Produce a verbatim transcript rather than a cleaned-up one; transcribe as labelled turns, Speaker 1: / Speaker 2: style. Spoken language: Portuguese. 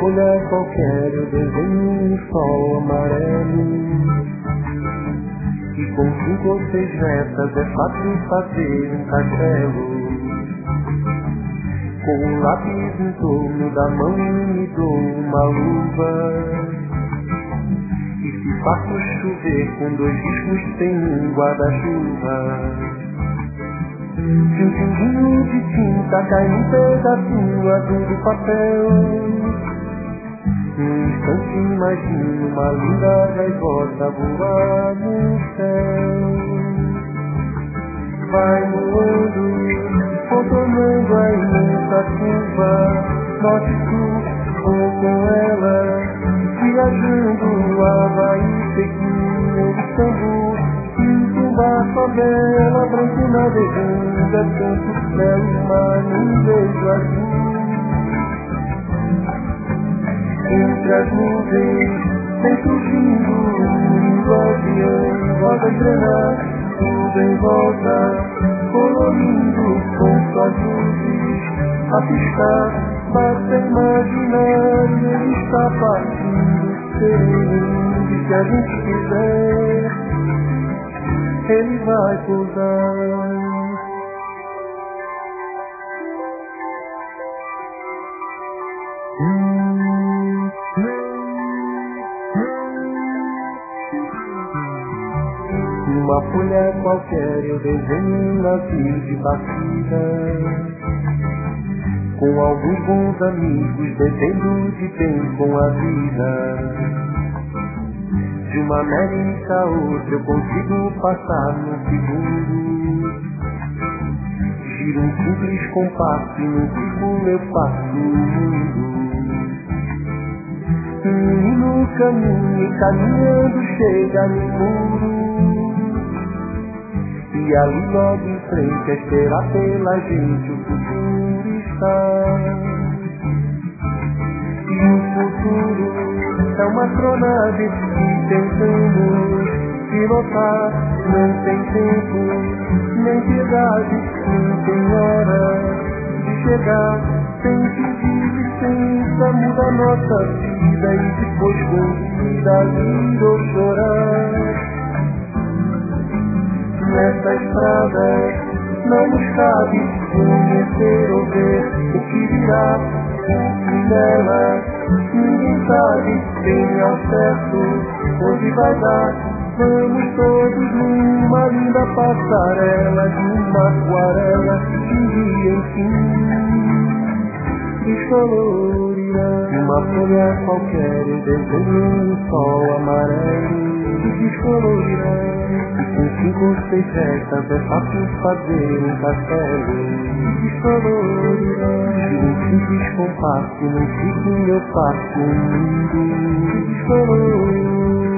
Speaker 1: folha qualquer eu desenho um sol amarelo, e com cinco ou seis retas é fácil fazer um castelo. Com um lápis em torno da mão me dou uma luva, e se faço chover com dois riscos tem um guarda-chuva. Se um pinguinho de tinta cai num pedacinho azul do papel, num instante imagino uma linda gaivota voar no céu. Vai voando, contornando a imensa curva, norte e sul, vou com ela, viajando Havaí, Pequim, Istambul, Tumba, favela, branco navegando, é tanto céu e mar num beijo azul. Entre as nuvens, vem surgindo um avião, roda engrenar, tudo em volta, colorindo com suas luzes, a piscar, basta imaginar, ele está partindo, sereno, se a gente quiser, ele vai pousar. Numa folha qualquer eu desenho um navio de partida, com alguns bons amigos bebendo de bem com a vida. De uma América a outra eu consigo passar num segundo, giro um simples compasso e num círculo eu passo o mundo. E no caminho, caminhando, chega no muro, e ali logo em frente a esperar pela gente o futuro está. E o futuro é uma astronave que tentamos pilotar, não tem tempo, nem piedade, não tem hora de chegar, sem pedir licença, muda nossa vida e depois convida ir ou chorar. Nessa estrada não nos cabe conhecer ou ver o que virá, o que nela ninguém sabe bem ao certo onde vai dar. Vamos todos numa linda passarela de uma aquarela que um dia enfim descolorirá. Uma folha qualquer eu desenho um sol amarelo que descolorirá. Com cinco ou seis retas é fácil fazer um castelo que descolorirá. De um simples compasso, num ciclo eu passo o mundo que descolorirá.